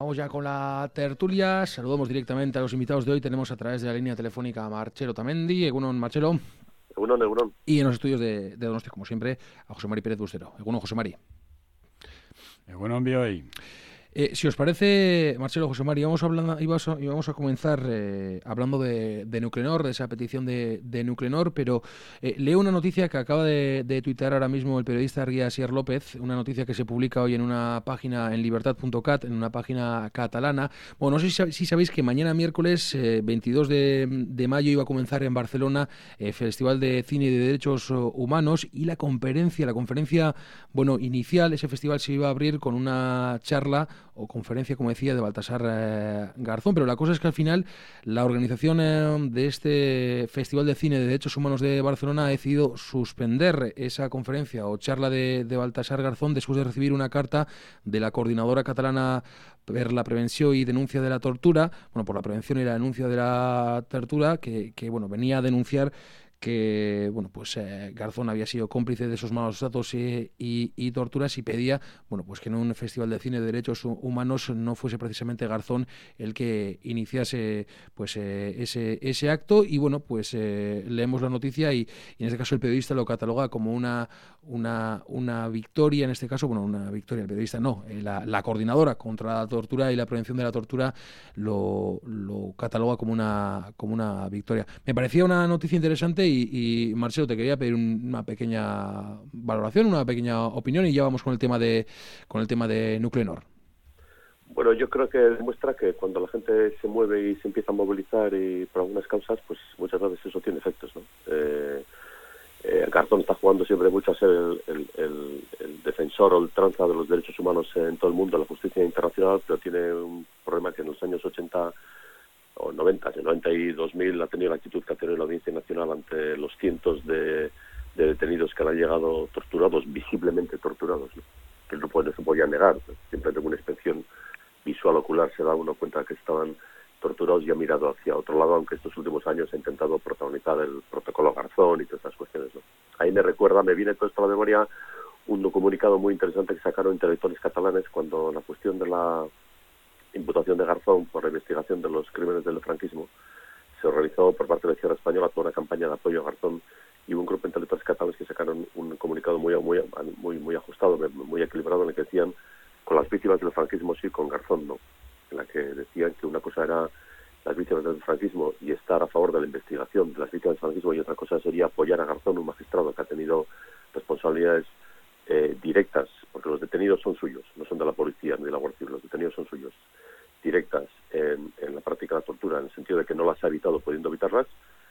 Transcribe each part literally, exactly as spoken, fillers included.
Vamos ya con la tertulia. Saludamos directamente a los invitados de hoy. Tenemos a través de la línea telefónica a Marcelo Tamendi. Egunon, Marcelo. Egunon, Egunon. Y en los estudios de, de Donosti, como siempre, a José Mari Pérez Bustero. Egunon, José Mari. Egunon, Bioy. Eh, si os parece, Marcelo, José Mari, íbamos, hablando, íbamos, a, íbamos a comenzar eh, hablando de, de Nuclenor, de esa petición de, de Nuclenor, pero eh, leo una noticia que acaba de, de tuitear ahora mismo el periodista Argui Asier López, una noticia que se publica hoy en una página en libertad punto cat, en una página catalana. Bueno, no sé si, si sabéis que mañana miércoles eh, veintidós de, de mayo iba a comenzar en Barcelona el eh, Festival de Cine y de Derechos Humanos, y la conferencia, la conferencia, bueno, inicial, ese festival se iba a abrir con una charla o conferencia, como decía, de Baltasar eh, Garzón, pero la cosa es que al final la organización eh, de este Festival de Cine de Derechos Humanos de Barcelona ha decidido suspender esa conferencia o charla de, de Baltasar Garzón después de recibir una carta de la Coordinadora Catalana per la Prevenció y Denuncia de la Tortura, bueno, por la prevención y la denuncia de la tortura, que, que bueno, venía a denunciar que bueno, pues eh, Garzón había sido cómplice de esos malos tratos y, y, y torturas, y pedía bueno, pues que en un festival de cine de derechos humanos no fuese precisamente Garzón el que iniciase pues eh, ese, ese acto. Y bueno, pues eh, leemos la noticia y, y en este caso el periodista lo cataloga como una, una, una victoria, en este caso, bueno, una victoria, el periodista no, eh, la, la coordinadora contra la tortura y la prevención de la tortura lo, lo cataloga como una, como una victoria. Me parecía una noticia interesante. Y, y Marcelo, te quería pedir un, una pequeña valoración, una pequeña opinión, y ya vamos con el tema de con el tema de Nuclenor. Bueno, yo creo que demuestra que cuando la gente se mueve y se empieza a movilizar y por algunas causas, pues muchas veces eso tiene efectos, ¿no? Eh, eh, Garzón está jugando siempre mucho a ser el, el, el, el defensor o el tranza de los derechos humanos en todo el mundo, la justicia internacional, pero tiene un problema que en los años ochenta o noventa, en noventa y dos mil ha tenido la actitud que ha tenido la Audiencia Nacional ante los cientos de, de detenidos que le han llegado torturados, visiblemente torturados, ¿no? Que no, puede, no se podía negar. Siempre tengo una inspección visual ocular, se da uno cuenta que estaban torturados y ha mirado hacia otro lado, aunque estos últimos años ha intentado protagonizar el protocolo Garzón y todas estas cuestiones, ¿no? Ahí me recuerda, me viene todo esto a la memoria, un comunicado muy interesante que sacaron intelectuales catalanes cuando la cuestión de la imputación de Garzón por la investigación de los crímenes del franquismo se realizó por parte de la izquierda española toda una campaña de apoyo a Garzón, y hubo un grupo de intelectuales catalanes que sacaron un comunicado muy muy muy muy ajustado, muy equilibrado, en el que decían con las víctimas del franquismo sí, con Garzón no, en la que decían que una cosa era las víctimas del franquismo y estar a favor de la investigación de las víctimas del franquismo, y otra cosa sería apoyar a Garzón, un magistrado que ha tenido responsabilidades eh, directas, porque los detenidos son suyos, no son de la policía ni de la Guardia Civil, los detenidos son suyos, directas en, en la práctica de la tortura, en el sentido de que no las ha evitado pudiendo evitarlas,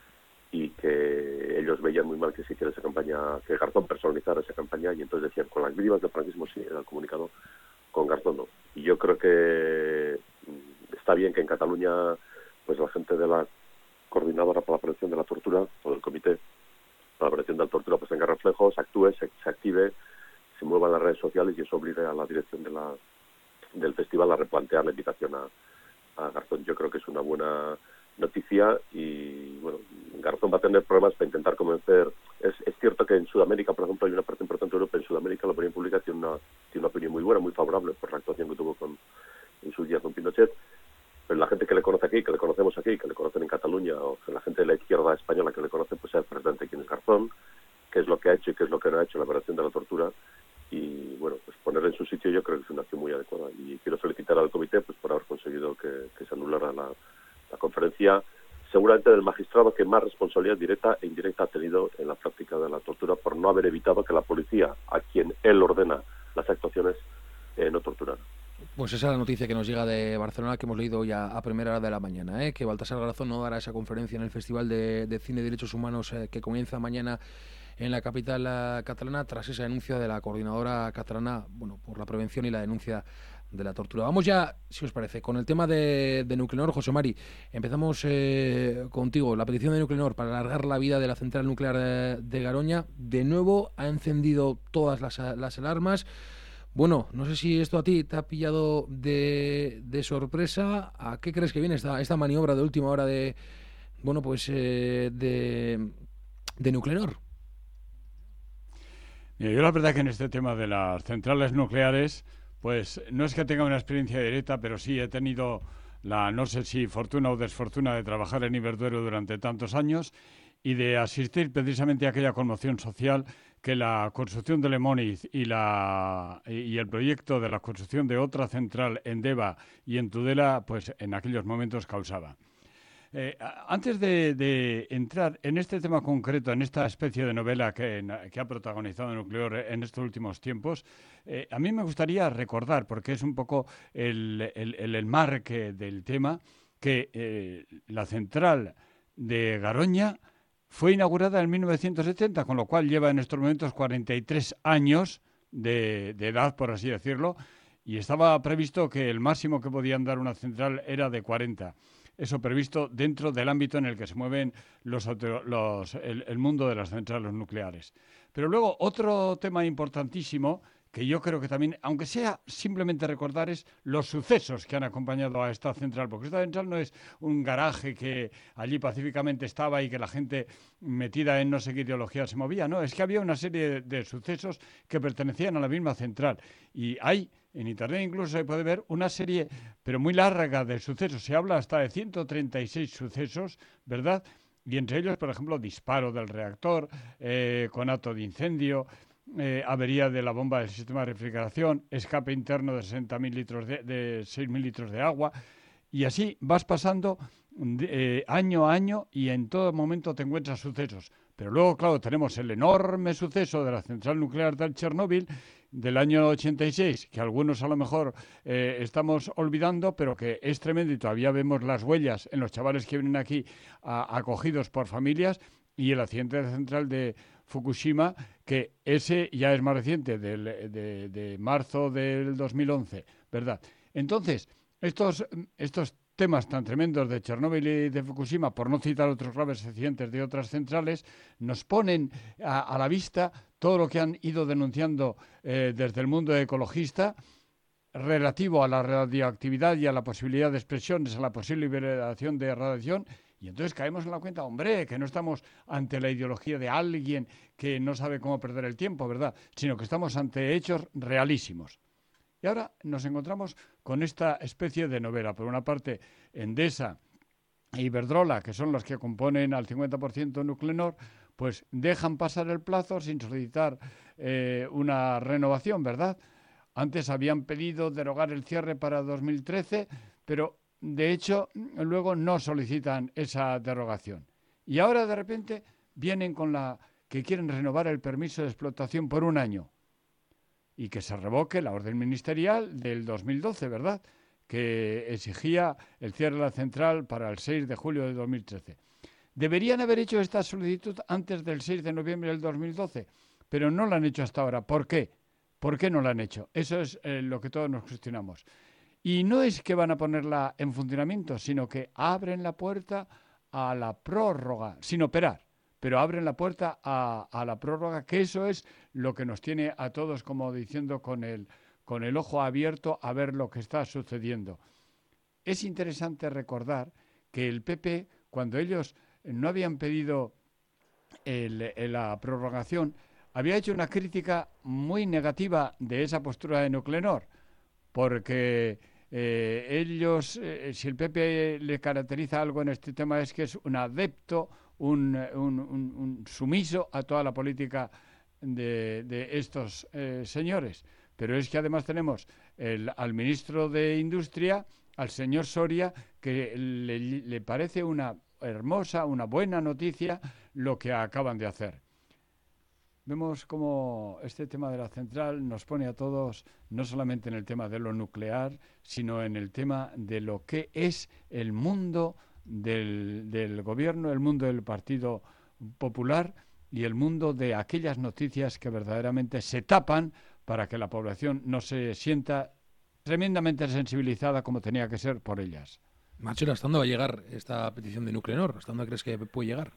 y que ellos veían muy mal que se hiciera esa campaña, que Garzón personalizara esa campaña, y entonces decían, con las víctimas del franquismo sí, era el comunicado, con Garzón no. Y yo creo que está bien que en Cataluña pues la gente de la Coordinadora para la Prevención de la Tortura, o del Comité para la Prevención de la Tortura, pues tenga reflejos, actúe, se, se active, se mueva en las redes sociales, y eso obligue a la dirección de la del festival a replantear la invitación a, a Garzón. Yo creo que es una buena noticia, y bueno, Garzón va a tener problemas para intentar convencer. Es, es cierto que en Sudamérica, por ejemplo, hay una parte importante de Europa, en Sudamérica la opinión pública tiene una, tiene una opinión muy buena, muy favorable por la actuación que tuvo con, en su día con Pinochet, pero la gente que le conoce aquí, que le conocemos aquí, que le conocen en Cataluña, o la gente de la izquierda española que le conoce, pues sabe perfectamente quién es Garzón, qué es lo que ha hecho y qué es lo que no ha hecho en la prevención de la tortura. Y bueno, pues ponerle en su sitio yo creo que es una acción muy adecuada, y quiero felicitar al comité pues por haber conseguido que, que se anulara la, la conferencia, seguramente del magistrado que más responsabilidad directa e indirecta ha tenido en la práctica de la tortura, por no haber evitado que la policía, a quien él ordena las actuaciones, eh, no torturara. Pues esa es la noticia que nos llega de Barcelona, que hemos leído ya a primera hora de la mañana, ¿eh? Que Baltasar Garzón no dará esa conferencia en el Festival de, de Cine y Derechos Humanos eh, que comienza mañana en la capital uh, catalana, tras esa denuncia de la Coordinadora Catalana, bueno, por la prevención y la denuncia de la tortura. Vamos ya, si os parece, con el tema de, de Nuclenor. José Mari, empezamos eh, contigo. La petición de Nuclenor para alargar la vida de la central nuclear de, de Garoña, de nuevo ha encendido todas las, las alarmas. Bueno, no sé si esto a ti te ha pillado de, de sorpresa. ¿A qué crees que viene esta, esta maniobra de última hora de, bueno, pues eh, de, de Nuclenor? Mira, yo la verdad que en este tema de las centrales nucleares, pues no es que tenga una experiencia directa, pero sí he tenido la, no sé si fortuna o desfortuna de trabajar en Iberdrola durante tantos años y de asistir precisamente a aquella conmoción social que la construcción de Lemoniz y, la, y el proyecto de la construcción de otra central en Deva y en Tudela, pues en aquellos momentos causaba. Eh, antes de, de entrar en este tema concreto, en esta especie de novela que, que ha protagonizado Nucleor en estos últimos tiempos, eh, a mí me gustaría recordar, porque es un poco el, el, el enmarque del tema, que eh, la central de Garoña fue inaugurada en mil novecientos setenta, con lo cual lleva en estos momentos cuarenta y tres años de, de edad, por así decirlo, y estaba previsto que el máximo que podían dar una central era de cuarenta. Eso previsto dentro del ámbito en el que se mueven los, los, el, el mundo de las centrales nucleares. Pero luego otro tema importantísimo que yo creo que también, aunque sea simplemente recordar, es los sucesos que han acompañado a esta central, porque esta central no es un garaje que allí pacíficamente estaba y que la gente metida en no sé qué ideología se movía, no, es que había una serie de, de sucesos que pertenecían a la misma central y hay, en internet incluso se puede ver una serie, pero muy larga de sucesos, se habla hasta de ciento treinta y seis sucesos, ¿verdad? Y entre ellos, por ejemplo, disparo del reactor, eh, conato de incendio, Eh, avería de la bomba del sistema de refrigeración, escape interno de sesenta mil litros de, de seis mil litros de agua, y así vas pasando eh, año a año y en todo momento te encuentras sucesos. Pero luego, claro, tenemos el enorme suceso de la central nuclear de Chernóbil del año ochenta y seis, que algunos a lo mejor eh, estamos olvidando, pero que es tremendo y todavía vemos las huellas en los chavales que vienen aquí a, acogidos por familias, y el accidente de la central de Fukushima, que ese ya es más reciente, del, de, de marzo del dos mil once, ¿verdad? Entonces, estos, estos temas tan tremendos de Chernóbil y de Fukushima, por no citar otros graves accidentes de otras centrales, nos ponen a, a la vista todo lo que han ido denunciando eh, desde el mundo ecologista relativo a la radioactividad y a la posibilidad de expresiones, a la posible liberación de radiación. Y entonces caemos en la cuenta, hombre, que no estamos ante la ideología de alguien que no sabe cómo perder el tiempo, ¿verdad? Sino que estamos ante hechos realísimos. Y ahora nos encontramos con esta especie de novela. Por una parte, Endesa e Iberdrola, que son los que componen al cincuenta por ciento Nuclenor, pues dejan pasar el plazo sin solicitar eh, una renovación, ¿verdad? Antes habían pedido derogar el cierre para dos mil trece, pero de hecho, luego no solicitan esa derogación. Y ahora, de repente, vienen con la que quieren renovar el permiso de explotación por un año y que se revoque la orden ministerial del dos mil doce, ¿verdad?, que exigía el cierre de la central para el seis de julio de dos mil trece. Deberían haber hecho esta solicitud antes del seis de noviembre del dos mil doce, pero no la han hecho hasta ahora. ¿Por qué? ¿Por qué no la han hecho? Eso es eh, lo que todos nos cuestionamos. Y no es que van a ponerla en funcionamiento, sino que abren la puerta a la prórroga, sin operar, pero abren la puerta a, a la prórroga, que eso es lo que nos tiene a todos como diciendo con el, con el ojo abierto a ver lo que está sucediendo. Es interesante recordar que el P P, cuando ellos no habían pedido el, el, la prorrogación, había hecho una crítica muy negativa de esa postura de Nuclenor, porque eh, ellos, eh, si el P P le caracteriza algo en este tema, es que es un adepto, un, un, un, un sumiso a toda la política de, de estos eh, señores. Pero es que además tenemos el, al ministro de Industria, al señor Soria, que le, le parece una hermosa, una buena noticia lo que acaban de hacer. Vemos cómo este tema de la central nos pone a todos, no solamente en el tema de lo nuclear, sino en el tema de lo que es el mundo del, del gobierno, el mundo del Partido Popular y el mundo de aquellas noticias que verdaderamente se tapan para que la población no se sienta tremendamente sensibilizada como tenía que ser por ellas. Marcelo, ¿hasta dónde va a llegar esta petición de Nuclenor? ¿Hasta dónde crees que puede llegar?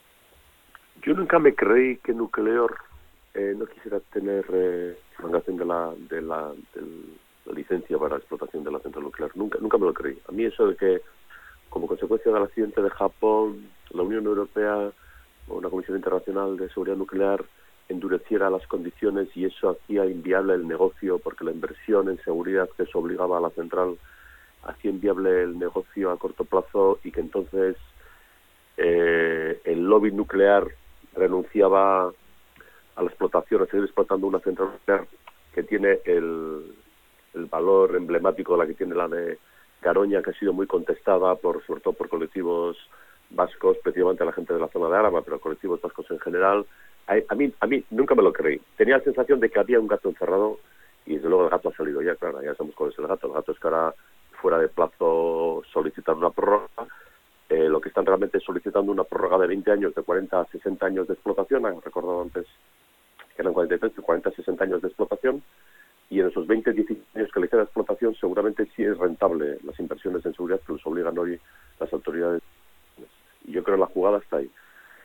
Yo nunca me creí que Nucleor eh, no quisiera tener eh, prolongación de la, de, la, de la licencia para la explotación de la central nuclear. Nunca, nunca me lo creí. A mí eso de que, como consecuencia del accidente de Japón, la Unión Europea o una Comisión Internacional de Seguridad Nuclear endureciera las condiciones y eso hacía inviable el negocio, porque la inversión en seguridad que se obligaba a la central hacía inviable el negocio a corto plazo, y que entonces eh, el lobby nuclear renunciaba a la explotación, a seguir explotando una central nuclear que tiene el, el valor emblemático de la que tiene la de Garoña, que ha sido muy contestada por, sobre todo por colectivos vascos, especialmente la gente de la zona de Álava, pero colectivos vascos en general. A, a mí a mí nunca me lo creí. Tenía la sensación de que había un gato encerrado, y desde luego el gato ha salido ya, claro, ya sabemos cuál es el gato. El gato es que ahora, fuera de plazo, solicitan una prórroga. Eh, lo que están realmente solicitando una prórroga de veinte años, de cuarenta a sesenta años de explotación. Han recordado antes que eran cuarenta y tres, de cuarenta a sesenta años de explotación. Y en esos veinte a dieciséis años que le queda de explotación, seguramente sí es rentable las inversiones en seguridad que les obligan hoy las autoridades. Y yo creo que la jugada está ahí.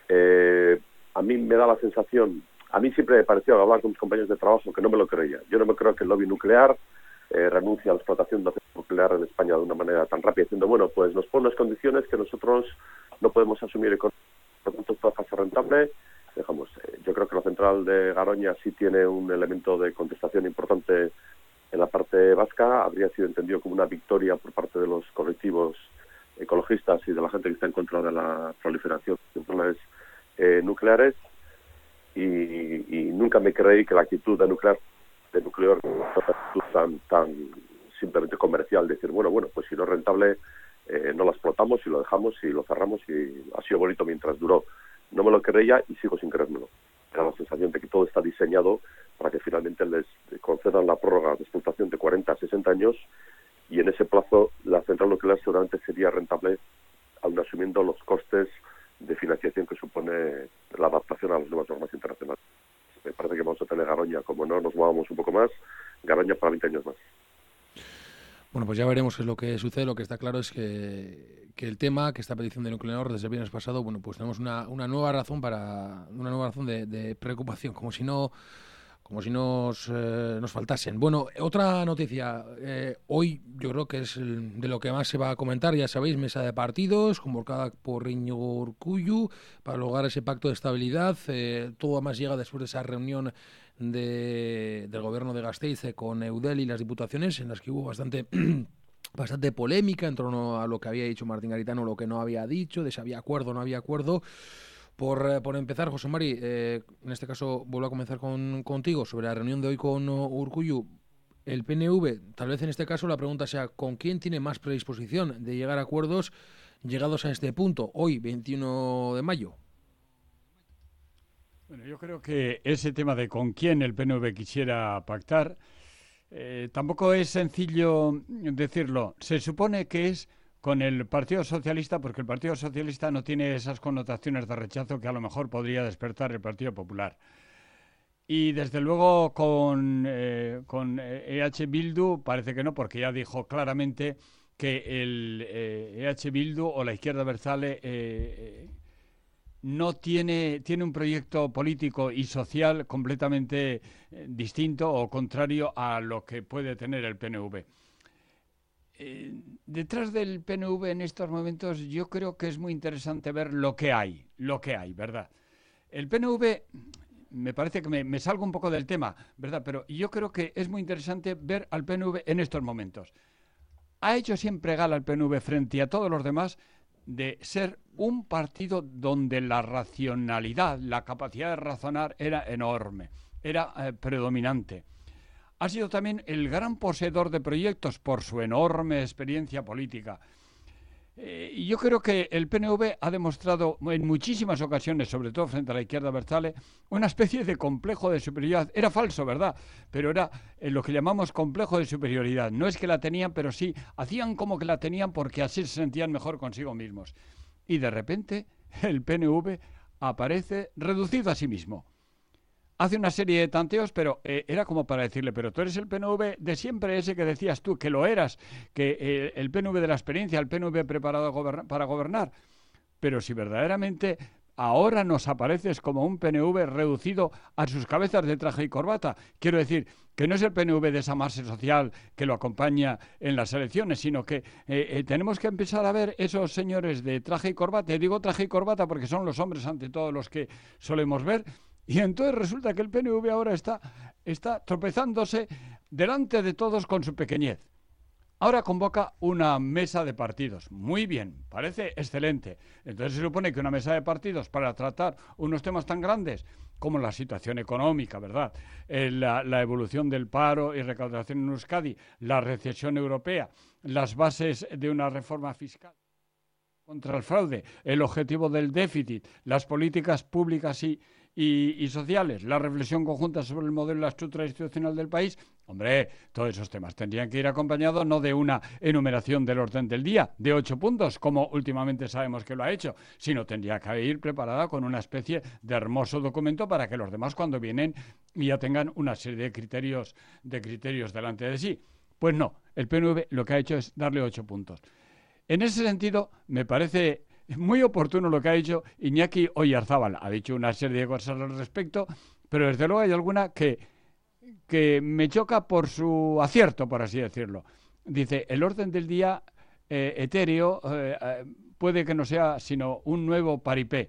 Eh, a mí me da la sensación, a mí siempre me pareció, al hablar con mis compañeros de trabajo, que no me lo creía. Yo no me creo que el lobby nuclear eh, renuncie a la explotación de la nuclear en España de una manera tan rápida, diciendo, bueno, pues nos pone unas condiciones que nosotros no podemos asumir, por lo tanto esto va a ser rentable. Dejamos. Yo creo que la central de Garoña sí tiene un elemento de contestación importante en la parte vasca. Habría sido entendido como una victoria por parte de los colectivos ecologistas y de la gente que está en contra de la proliferación de centrales eh, nucleares, y, y nunca me creí que la actitud de nuclear de nuclear tan tan simplemente comercial, decir, bueno, bueno, pues si no es rentable, eh, no la explotamos y lo dejamos y lo cerramos, y ha sido bonito mientras duró. No me lo creía y sigo sin creérmelo. Era la sensación de que todo está diseñado para que finalmente les concedan la prórroga de explotación de cuarenta a sesenta años, y en ese plazo la central nuclear seguramente sería rentable, aun asumiendo los costes de financiación que supone la adaptación a las nuevas normas internacionales. Me parece que vamos a tener Garoña, como no nos movamos un poco más, Garoña para veinte años más. Bueno, pues ya veremos qué es lo que sucede. Lo que está claro es que, que el tema, que esta petición de Nuclenor desde el viernes pasado, bueno, pues tenemos una, una nueva razón para una nueva razón de, de preocupación, como si no como si nos, eh, nos faltasen. Bueno, otra noticia. Eh, hoy yo creo que es el, de lo que más se va a comentar, ya sabéis, mesa de partidos, convocada por Íñigo Urkullu para lograr ese pacto de estabilidad. Eh, todo además llega después de esa reunión de, del gobierno de Gasteiz con Eudel y las diputaciones, en las que hubo bastante... bastante polémica en torno a lo que había dicho Martín Garitano, lo que no había dicho, de si había acuerdo o no había acuerdo. Por, por empezar, José Mari, eh, en este caso vuelvo a comenzar con, contigo sobre la reunión de hoy con Urkullu. El P N V, tal vez en este caso la pregunta sea, ¿con quién tiene más predisposición de llegar a acuerdos llegados a este punto, hoy, veintiuno de mayo? Bueno, yo creo que ese tema de con quién el P N V quisiera pactar, eh, tampoco es sencillo decirlo. Se supone que es con el Partido Socialista, porque el Partido Socialista no tiene esas connotaciones de rechazo que a lo mejor podría despertar el Partido Popular. Y desde luego con, eh, con E H Bildu parece que no, porque ya dijo claramente que el eh, E H Bildu o la izquierda abertzale eh, no tiene, tiene un proyecto político y social completamente eh, distinto o contrario a lo que puede tener el P N V. Eh, detrás del P N V en estos momentos yo creo que es muy interesante ver lo que hay, lo que hay, ¿verdad? El P N V, me parece que me, me salgo un poco del tema, ¿verdad? Pero yo creo que es muy interesante ver al P N V en estos momentos. Ha hecho siempre gala el P N V frente a todos los demás de ser un partido donde la racionalidad, la capacidad de razonar era enorme, era eh, predominante. Ha sido también el gran poseedor de proyectos por su enorme experiencia política. Eh, y yo creo que el P N V ha demostrado en muchísimas ocasiones, sobre todo frente a la izquierda abertzale, una especie de complejo de superioridad. Era falso, ¿verdad? Pero era eh, lo que llamamos complejo de superioridad. No es que la tenían, pero sí, hacían como que la tenían porque así se sentían mejor consigo mismos. Y de repente el P N V aparece reducido a sí mismo. Hace una serie de tanteos, pero eh, era como para decirle, pero tú eres el P N V de siempre, ese que decías tú, que lo eras, que eh, el P N V de la experiencia, el P N V preparado goberna, para gobernar. Pero si verdaderamente ahora nos apareces como un P N V reducido a sus cabezas de traje y corbata, quiero decir, que no es el P N V de esa masa social que lo acompaña en las elecciones, sino que eh, eh, tenemos que empezar a ver esos señores de traje y corbata, y digo traje y corbata porque son los hombres ante todo los que solemos ver, Y entonces resulta que el P N V ahora está, está tropezándose delante de todos con su pequeñez. Ahora convoca una mesa de partidos. Muy bien, parece excelente. Entonces se supone que una mesa de partidos para tratar unos temas tan grandes como la situación económica, ¿verdad? Eh, la, la evolución del paro y recaudación en Euskadi, la recesión europea, las bases de una reforma fiscal contra el fraude, el objetivo del déficit, las políticas públicas y, y, y sociales, la reflexión conjunta sobre el modelo y la estructura institucional del país. Hombre, todos esos temas tendrían que ir acompañados no de una enumeración del orden del día, de ocho puntos, como últimamente sabemos que lo ha hecho, sino tendría que ir preparada con una especie de hermoso documento para que los demás cuando vienen ya tengan una serie de criterios, de criterios delante de sí. Pues no, el P N V lo que ha hecho es darle ocho puntos. En ese sentido, me parece muy oportuno lo que ha dicho Iñaki Oyarzábal. Ha dicho una serie de cosas al respecto, pero desde luego hay alguna que, que me choca por su acierto, por así decirlo. Dice, el orden del día eh, etéreo eh, puede que no sea sino un nuevo paripé.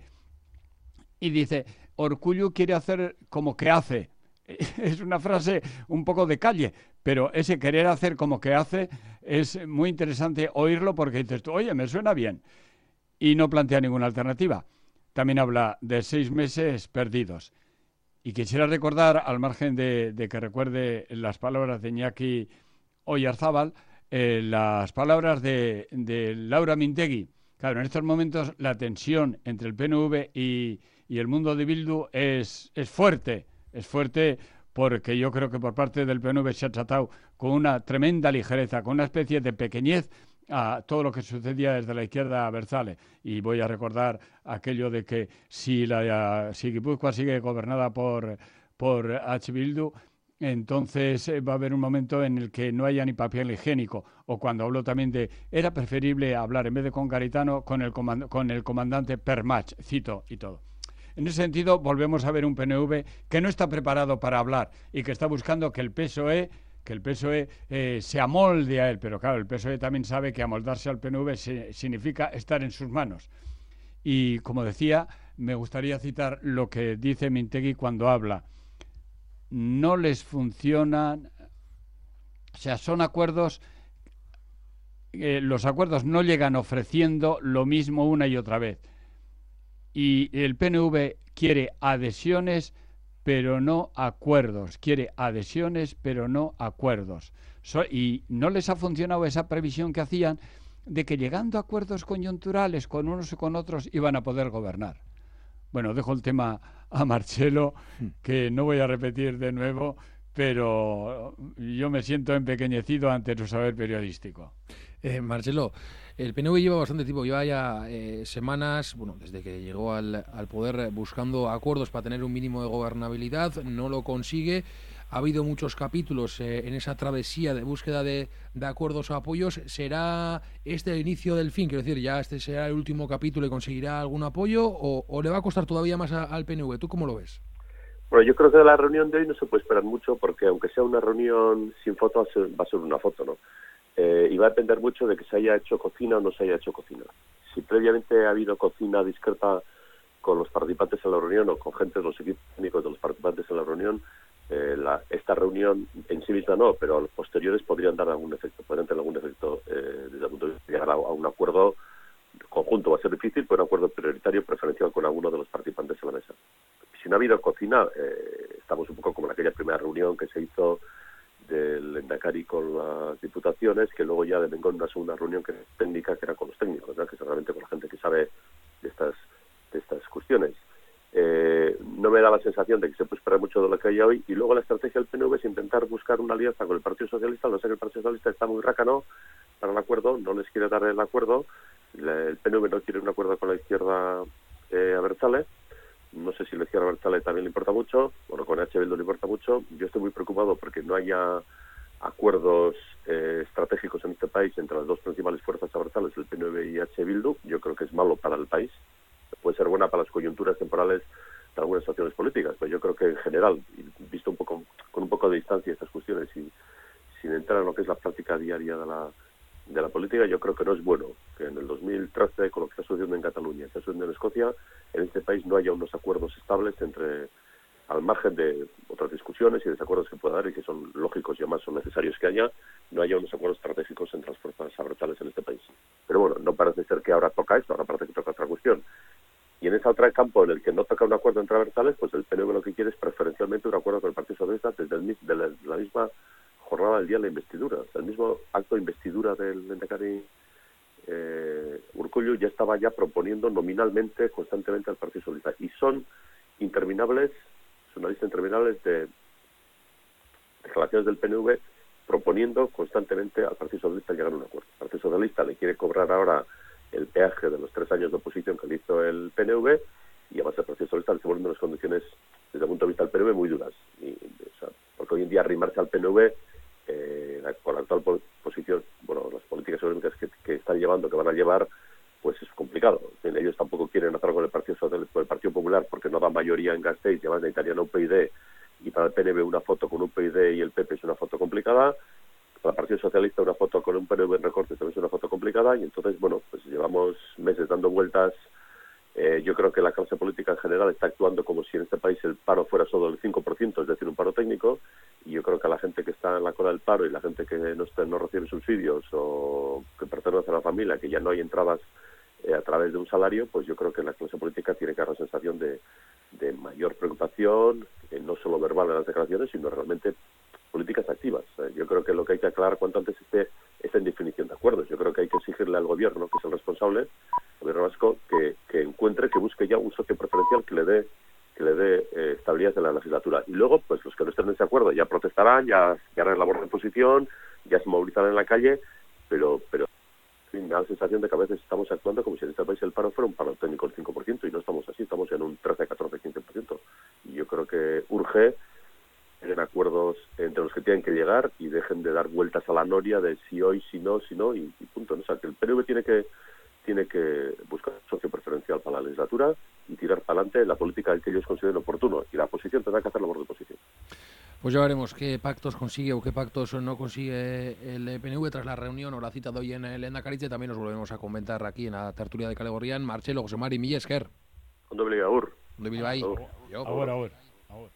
Y dice, Urkullu quiere hacer como que hace. Es una frase un poco de calle, pero ese querer hacer como que hace es muy interesante oírlo porque dices tú, oye, me suena bien, y no plantea ninguna alternativa. También habla de seis meses perdidos. Y quisiera recordar, al margen de, de que recuerde las palabras de Iñaki Oyarzábal, eh, las palabras de, de Laura Mintegi. Claro, en estos momentos la tensión entre el P N V y, y el mundo de Bildu es, es fuerte. Es fuerte porque yo creo que por parte del P N V se ha tratado con una tremenda ligereza, con una especie de pequeñez a todo lo que sucedía desde la izquierda abertzale. Y voy a recordar aquello de que si, la, si Guipúzcoa sigue gobernada por, por H. Bildu, entonces eh, va a haber un momento en el que no haya ni papel higiénico. O cuando habló también de, era preferible hablar en vez de con Garitano, con el, comand- con el comandante Permach, cito y todo. En ese sentido, volvemos a ver un P N V que no está preparado para hablar y que está buscando que el P S O E, que el P S O E eh, se amolde a él. Pero claro, el P S O E también sabe que amoldarse al P N V se, significa estar en sus manos. Y como decía, me gustaría citar lo que dice Mintegi cuando habla. No les funcionan, o sea, son acuerdos, eh, los acuerdos no llegan ofreciendo lo mismo una y otra vez. Y el P N V quiere adhesiones, pero no acuerdos. Quiere adhesiones, pero no acuerdos. So, y no les ha funcionado esa previsión que hacían de que llegando a acuerdos coyunturales con unos y con otros iban a poder gobernar. Bueno, dejo el tema a Marcelo, que no voy a repetir de nuevo, pero yo me siento empequeñecido ante su saber periodístico. Eh, Marcelo, el P N V lleva bastante tiempo, lleva ya eh, semanas, bueno, desde que llegó al, al poder buscando acuerdos para tener un mínimo de gobernabilidad, no lo consigue. Ha habido muchos capítulos eh, en esa travesía de búsqueda de, de acuerdos o apoyos. ¿Será este el inicio del fin? Quiero decir, ¿ya este será el último capítulo y conseguirá algún apoyo o, o le va a costar todavía más a, al P N V? ¿Tú cómo lo ves? Bueno, yo creo que de la reunión de hoy no se puede esperar mucho porque aunque sea una reunión sin foto, va a ser una foto, ¿no? Eh, y va a depender mucho de que se haya hecho cocina o no se haya hecho cocina. Si previamente ha habido cocina discreta con los participantes en la reunión o con gente de los equipos técnicos de los participantes en la reunión, eh, la, esta reunión en sí misma no, pero los posteriores podrían dar algún efecto, podrían tener algún efecto eh, desde el punto de vista de llegar a, a un acuerdo conjunto. Va a ser difícil, pero un acuerdo prioritario preferencial con alguno de los participantes en la mesa. Si no ha habido cocina, eh, estamos un poco como en aquella primera reunión que se hizo del Endacari con las diputaciones, que luego ya devengó en una segunda reunión que es técnica, que era con los técnicos, ¿no? Que es realmente con la gente que sabe de estas de estas cuestiones. Eh, no me da la sensación de que se puede esperar mucho de lo que hay hoy, y luego la estrategia del P N V es intentar buscar una alianza con el Partido Socialista. No sé que el Partido Socialista está muy rácano para el acuerdo, no les quiere dar el acuerdo, el P N V no quiere un acuerdo con la izquierda eh, abertzale. No sé si la izquierda abertzale también le importa mucho, bueno, con H. Bildu le importa mucho. Yo estoy muy preocupado porque no haya acuerdos eh, estratégicos en este país entre las dos principales fuerzas abertzales, el P N V y H. Bildu. Yo creo que es malo para el país. Puede ser buena para las coyunturas temporales de algunas acciones políticas, pero yo creo que en general, visto un poco con un poco de distancia estas cuestiones y sin entrar en lo que es la práctica diaria de la de la política, yo creo que no es bueno que en el dos mil trece, con lo que está sucediendo en Cataluña, está sucediendo en Escocia, en este país no haya unos acuerdos estables entre al margen de otras discusiones y desacuerdos que pueda haber y que son lógicos y además son necesarios que haya, no haya unos acuerdos estratégicos entre las fuerzas abertzales en este país. Pero bueno, no parece ser que ahora toca esto, ahora parece que toca otra cuestión. Y en ese otro campo en el que no toca un acuerdo entre abertzales, pues el P N V lo que quiere es preferencialmente un acuerdo con el Partido Socialista desde el, de la, la misma jornada del día de la investidura. O sea, el mismo acto de investidura del lehendakari eh, Urkullu ya estaba ya proponiendo nominalmente, constantemente al Partido Socialista. Y son interminables, es una lista interminable de declaraciones del P N V proponiendo constantemente al Partido Socialista llegar a un acuerdo. El Partido Socialista le quiere cobrar ahora el peaje de los tres años de oposición que le hizo el P N V y además el Partido Socialista le está poniendo unas condiciones desde el punto de vista del P N V muy duras. Y, o sea, porque hoy en día arrimarse al P N V eh, la, con la actual posición, bueno, las políticas económicas que, que están llevando, que van a llevar, pues es complicado. En ellos tampoco quieren hacer con el Partido Socialista, con el Partido Popular, porque no da mayoría en Gasteiz, y además necesitarían un U P y D, y para el P N V una foto con un U P y D y el P P es una foto complicada. Para el Partido Socialista una foto con un P N V en recortes también es una foto complicada, y entonces, bueno, pues llevamos meses dando vueltas. Eh, yo creo que la clase política en general está actuando como si en este país el paro fuera solo del cinco por ciento, es decir, un paro técnico, y yo creo que a la gente que está en la cola del paro y la gente que no, está, no recibe subsidios o que pertenece a la familia, que ya no hay entradas eh, a través de un salario, pues yo creo que la clase política tiene que dar la sensación de, de mayor preocupación, eh, no solo verbal en las declaraciones, sino realmente políticas activas. Eh, yo creo que lo que hay que aclarar cuanto antes esté es en definición de acuerdos. Yo creo que hay que exigirle al gobierno, que es el responsable, el gobierno vasco, que, que encuentre, que busque ya un socio preferencial que le dé que le dé eh, estabilidad en la legislatura. Y luego, pues los que no estén en ese acuerdo ya protestarán, ya, ya harán labor de oposición, ya se movilizarán en la calle, pero pero en fin, me da la sensación de que a veces estamos actuando como si en este país el paro fuera un paro técnico del cinco por ciento, y no estamos así, estamos en un trece, catorce, quince por ciento. Y yo creo que urge en acuerdos entre los que tienen que llegar y dejen de dar vueltas a la noria de si hoy, si no, si no, y, y punto. O sea, que el P N V tiene que tiene que buscar un socio preferencial para la legislatura y tirar para adelante la política que ellos consideren oportuno, y la oposición tendrá que hacer labor de oposición. Pues ya veremos qué pactos consigue o qué pactos no consigue el P N V tras la reunión o la cita de hoy en el Lehendakaritza. También nos volvemos a comentar aquí en la tertulia de Kale Gorrian. Marcelo, José Mari, Mila esker. Ondo bilgai agur. Ondo bilgai. Ahora, ahora.